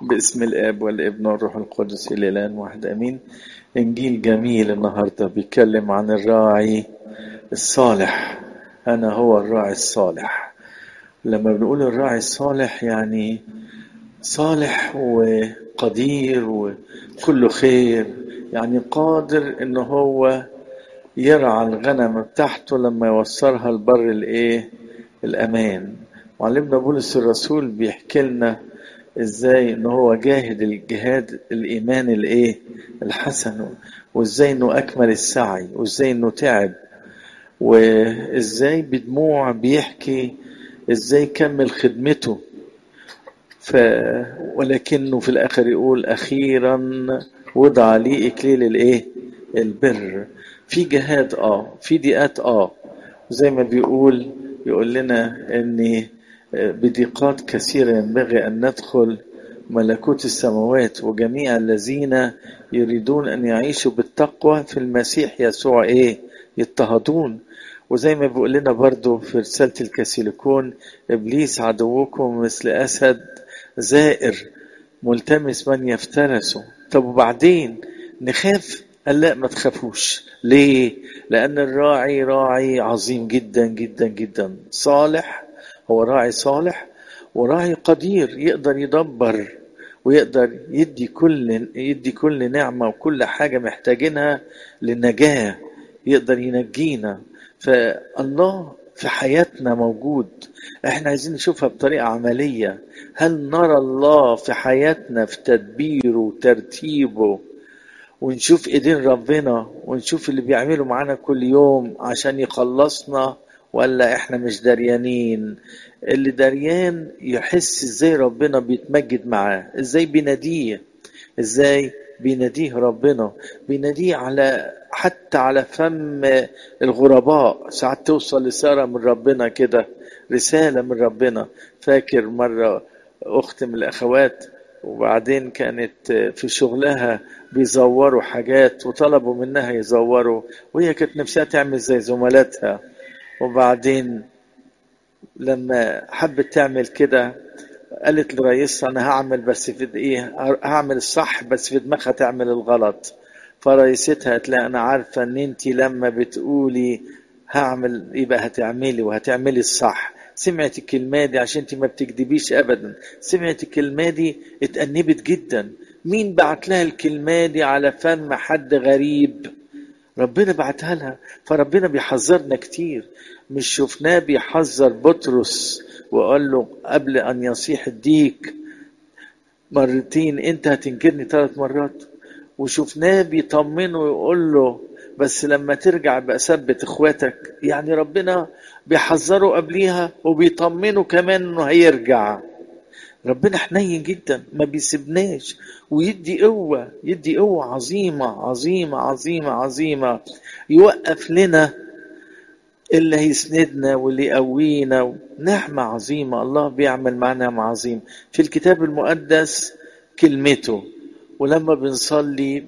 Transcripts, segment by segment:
باسم الآب والابن والروح القدس الإله واحد أمين. إنجيل جميل النهاردة بيتكلم عن الراعي الصالح. أنا هو الراعي الصالح. لما بنقول الراعي الصالح يعني صالح وقدير وكله خير، يعني قادر إنه هو يرعى الغنم بتاعته لما يوصلها البر الأمان. معلمنا بولس الرسول بيحكي لنا ازاي ان هو جاهد الجهاد الايمان الحسن، وازاي انه اكمل السعي، وازاي انه تعب، وازاي بدموع بيحكي ازاي كمل خدمته. ولكنه في الاخر يقول اخيرا وضع لي اكليل البر. في جهاد في ضيقات زي ما يقول لنا ان بضيقات كثيرة ينبغي أن ندخل ملكوت السماوات، وجميع الذين يريدون أن يعيشوا بالتقوى في المسيح يسوع يضطهدون. وزي ما بيقول لنا برضو في رسالة الكاسيليكون إبليس عدوكم مثل أسد زائر ملتمس من يفترسه. طب وبعدين نخاف؟ قال لا، ما تخافوش. ليه؟ لأن الراعي راعي عظيم جدا جدا جدا، صالح. هو راعي صالح وراعي قدير، يقدر يدبر ويقدر يدي كل نعمة وكل حاجة محتاجينها للنجاة، يقدر ينجينا. فالله في حياتنا موجود، احنا عايزين نشوفها بطريقة عملية. هل نرى الله في حياتنا في تدبيره وترتيبه، ونشوف ايدين ربنا، ونشوف اللي بيعمله معانا كل يوم عشان يخلصنا، ولا احنا مش دريانين؟ اللي دريان يحس ازاي ربنا بيتمجد معاه، ازاي بيناديه، ازاي بيناديه ربنا، بيناديه حتى على فم الغرباء. ساعات توصل رسالة من ربنا كده، رسالة من ربنا. فاكر مرة أخت من الأخوات، وبعدين كانت في شغلها بيزوروا حاجات وطلبوا منها يزوروا، وهي كانت نفسها تعمل زي زملاتها. وبعدين لما حبت تعمل كده قالت لرئيسها انا هعمل، بس في هعمل الصح، بس في دماغها تعمل الغلط. فرئيستها قالت لها انا عارفه ان انت لما بتقولي هعمل يبقى هتعملي، وهتعملي الصح. سمعت الكلمه دي عشان انت ما بتكذبيش ابدا. سمعت الكلمه دي اتأنبت جدا. مين بعت لها الكلمه دي على فم حد غريب؟ ربنا بعتها لها. فربنا بيحذرنا كتير. مش شفناه بيحذر بطرس وقال له قبل ان يصيح الديك مرتين انت هتنكرني 3 مرات؟ وشفناه بيطمنه ويقول له بس لما ترجع بقى ثبت اخواتك. يعني ربنا بيحذره قبليها وبيطمنه كمان انه هيرجع. ربنا حنين جدا، ما بيسيبناش، ويدي قوة، يدي قوة عظيمة عظيمة عظيمة عظيمة. يوقف لنا اللي هيسندنا واللي يقوينا. نعمة عظيمة، الله بيعمل معنا نعمة عظيمة في الكتاب المقدس كلمته. ولما بنصلي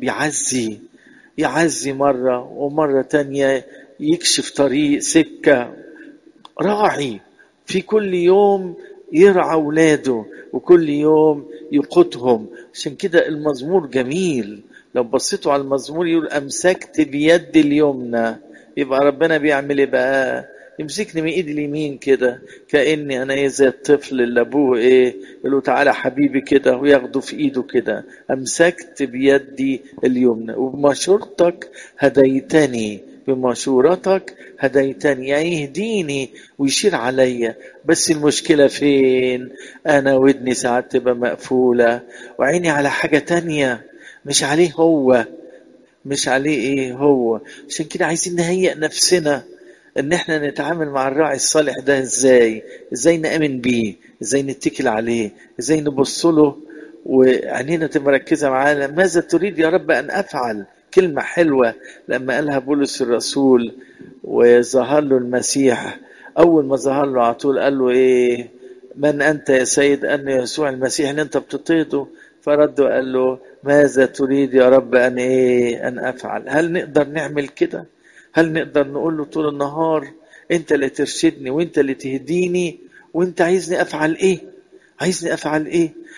يعزي مرة، ومرة تانية يكشف طريق سكة. راعي في كل يوم يرعى اولاده، وكل يوم يقودهم. عشان كده المزمور جميل. لو بصيتوا على المزمور يقول امسكت بيد اليمنى. يبقى ربنا بيعمل ايه بقى؟ يمسكني من ايد اليمين كده، كاني انا زي الطفل اللي ابوه يقول له تعالى حبيبي كده، وياخده في ايده كده. امسكت بيدي اليمنى وبمشورتك هديتني، بمشورتك هديتني. يعني يهديني ويشير عليا. بس المشكلة فين؟ انا ودني ساعات تبقى مقفولة، وعيني على حاجة تانية، مش عليه هو، مش عليه هو. عشان كده عايزين نهيئ نفسنا ان احنا نتعامل مع الراعي الصالح ده ازاي نأمن بيه، ازاي نتكل عليه، ازاي نبص له وعينينا تبقى مركزة معاه. ماذا تريد يا رب ان افعل؟ كلمة حلوة لما قالها بولس الرسول وظهر له المسيح. اول ما ظهر له على طول قال له من انت يا سيد؟ ان يسوع المسيح اللي انت بتطيده. فرد وقال له ماذا تريد يا رب ان افعل؟ هل نقدر نعمل كده؟ هل نقدر نقول له طول النهار انت اللي ترشدني وانت اللي تهديني، وانت عايزني افعل ايه؟ عايزني افعل ايه؟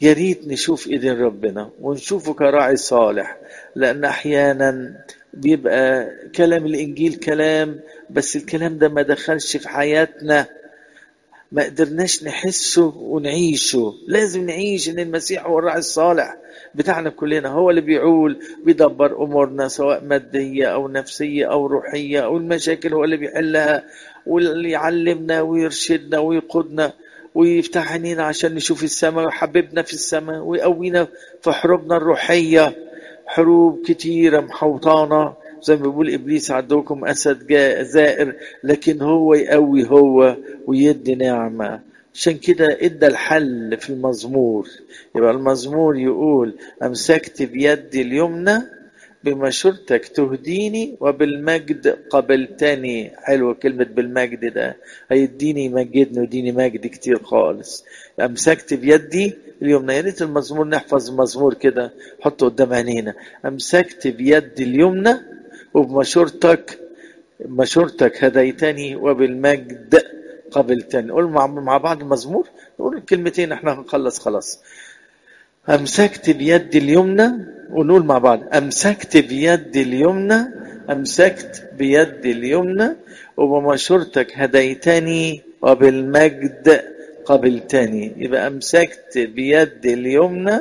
يا ريت نشوف ايدين ربنا ونشوفه كراعي صالح، لان احيانا بيبقى كلام الانجيل كلام، بس الكلام ده ما دخلش في حياتنا، ما قدرناش نحسه ونعيشه. لازم نعيش ان المسيح هو الراعي الصالح بتاعنا كلنا، هو اللي بيعول بيدبر امورنا سواء ماديه او نفسيه او روحيه، او المشاكل هو اللي بيحلها، واللي يعلمنا ويرشدنا ويقودنا ويفتح عينينا عشان نشوف السماء، ويحببنا في السماء ويقوينا في حروبنا الروحيه. حروب كتيره محوطانا زي ما بيقول ابليس عندكم اسد جاء زائر، لكن هو يقوي هو ويدي نعمه. عشان كده ادى الحل في المزمور. يبقى المزمور يقول امسكت بيدي اليمنى بمشورتك تهديني وبالمجد قبلتني. حلوه كلمه بالمجد، ده هيديني يمجدني ويديني مجد كتير خالص. امسكت بيدي اليمنى. يا ريت المزمور نحفظ المزمور كده حطه قدام عينينا. امسكت بيدي اليمنى وبمشورتك هديتني وبالمجد قبلتني. نقول مع بعض المزمور، نقول الكلمتين احنا هنخلص خلاص. امسكت بيدي اليمنى، ونقول مع بعض امسكت بيدي اليمنى، امسكت بيدي اليمنى وبمشورتك هديتني وبالمجد قبلتني. يبقى امسكت بيدي اليمنى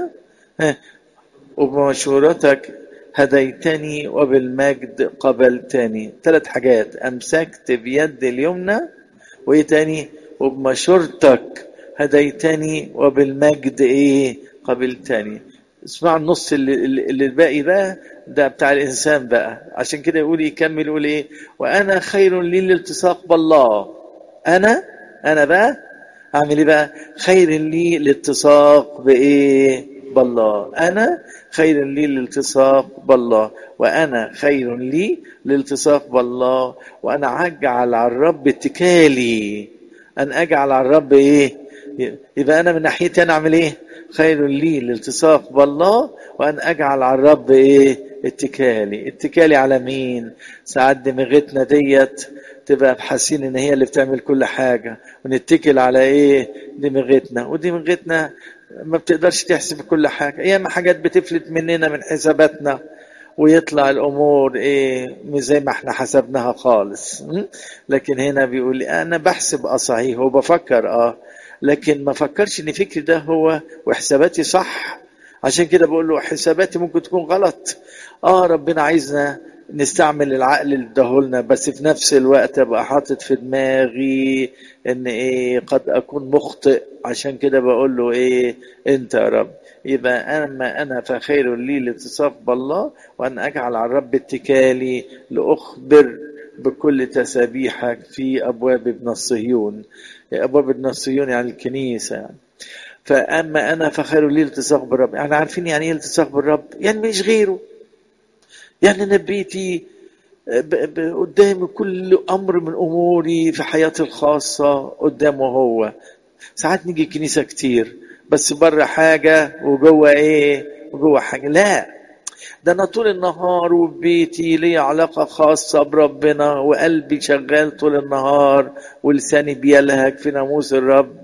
وبمشورتك هديتني وبالمجد قبلتني. 3 حاجات: امسكت بيد اليمنى، وايه تاني؟ وبمشورتك هديتني وبالمجد قبلتني. اسمع النص اللي الباقي بقى ده بتاع الانسان بقى. عشان كده يقول يكمل يقول وانا خير لي الالتصاق بالله. انا بقى اعمل ايه بقى؟ خير لي الالتصاق بالله. انا خير لي الالتصاق بالله، وانا خير لي الالتصاق بالله، وانا اجعل على الرب اتكالي. ان اجعل على الرب يبقى انا من ناحيتي انا اعمل خير لي الالتصاق بالله، وان اجعل على الرب اتكالي على مين؟ ساعات دماغتنا ديت تبقى حاسين ان هي اللي بتعمل كل حاجه، ونتكل على دماغتنا، ودماغتنا ما بتقدرش تحسب كل حاجه. ياما حاجات بتفلت مننا من حساباتنا، ويطلع الامور مش زي ما احنا حسبناها خالص. لكن هنا بيقول انا بحسب صحيح وبفكر لكن ما فكرش ان فكري ده هو وحساباتي صح. عشان كده بقول له حساباتي ممكن تكون غلط. ربنا عايزنا نستعمل العقل اللي اداهولنا، بس في نفس الوقت ابقى حاطط في دماغي ان قد اكون مخطئ. عشان كده بقول له انت يا رب. يبقى انا فخير لي الالتصاق بالله، وان اجعل على الرب اتكالي، لاخبر بكل تسابيحك في ابواب ابن الصهيون. ابواب ابن الصهيون يعني الكنيسه يعني. فاما انا فخير لي الالتصاق بالرب. يعني عارفين يعني ايه التصاق بالرب؟ يعني مش غيره. يعني نبيتي قدامي كل امر من اموري في حياتي الخاصه قدامه هو. ساعات نيجي الكنيسه كتير بس بره حاجه وجوه وجوه حاجه. لا، ده انا طول النهار وبيتي لي علاقه خاصه بربنا، وقلبي شغال طول النهار، ولساني بيلهج في ناموس الرب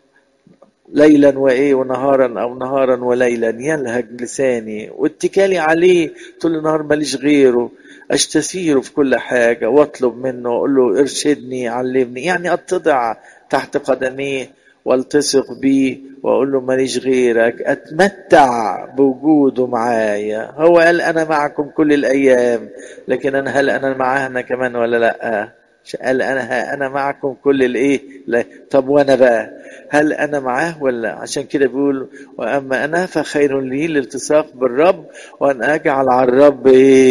ليلا ونهارا، او نهارا وليلا يلهج لساني، واتكالي عليه طول النهار، ماليش غيره. استثيره في كل حاجه واطلب منه واقول له ارشدني علمني. يعني اتضع تحت قدميه والتصق بيه واقول له ماليش غيرك، اتمتع بوجوده معايا. هو قال انا معكم كل الايام، لكن هل انا معاه انا كمان ولا لا؟ قال انا معكم كل لا. طب وانا بقى هل انا معاه ولا؟ عشان كده بيقول واما انا فخير لي الالتصاق بالرب، وان اجعل على الرب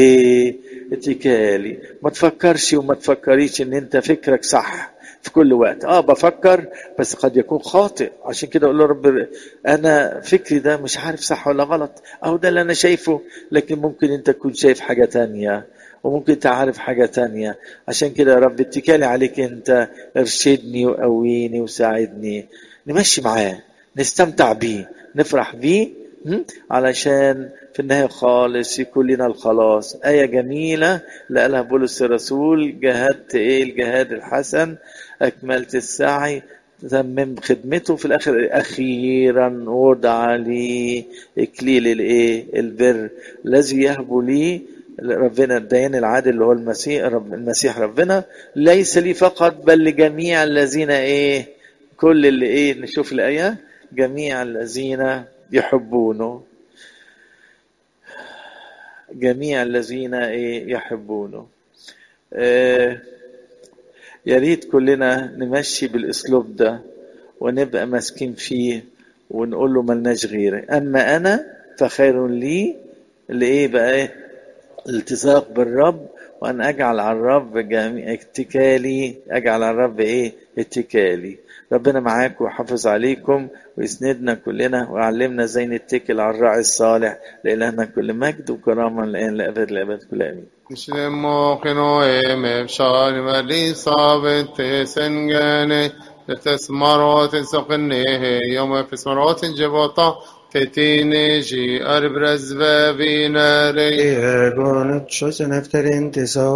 اتكالي. ما تفكرش وما تفكريش ان انت فكرك صح في كل وقت. بفكر بس قد يكون خاطئ. عشان كده اقول له رب انا فكري ده مش عارف صح ولا غلط، ده اللي انا شايفه، لكن ممكن انت تكون شايف حاجة تانية، وممكن تعرف حاجة تانية. عشان كده يا رب اتكالي عليك انت، ارشدني وقويني وساعدني نمشي معاه، نستمتع بيه، نفرح بيه، علشان في النهاية خالص يكون لنا الخلاص. آية جميلة لقالها بولس الرسول: جاهدت الجهاد الحسن، أكملت السعي، تمم خدمته في الاخر اخيرا وضع لي اكليل الايه البر الذي يهب لي ربنا الديان العادل اللي هو المسيح ربنا، ليس لي فقط بل لجميع الذين ايه، كل اللي ايه، نشوف الايه، جميع الذين يحبونه، جميع الذين ايه يحبونه. يا ريت كلنا نمشي بالاسلوب ده ونبقى ماسكين فيه ونقول له ملناش غيره. اما انا فخير لي اللي ايه بقى ايه، الالتصاق بالرب، وان اجعل على الرب جميع اتكالي، اجعل على الرب ايه اتكالي. ربنا معاكم ويحافظ عليكم ويسندنا كلنا ويعلمنا ازاي نتكل على الراعي الصالح. لإلهنا كل مجد وكرامه الان لابد الابد كل امين. نشلمو خنوهم افشار ولي صابت سنجاني تسمرات سقنيه يوم في سمرات جبطة تتيني جي أربرز بابيناري Ergon chosen efter inte så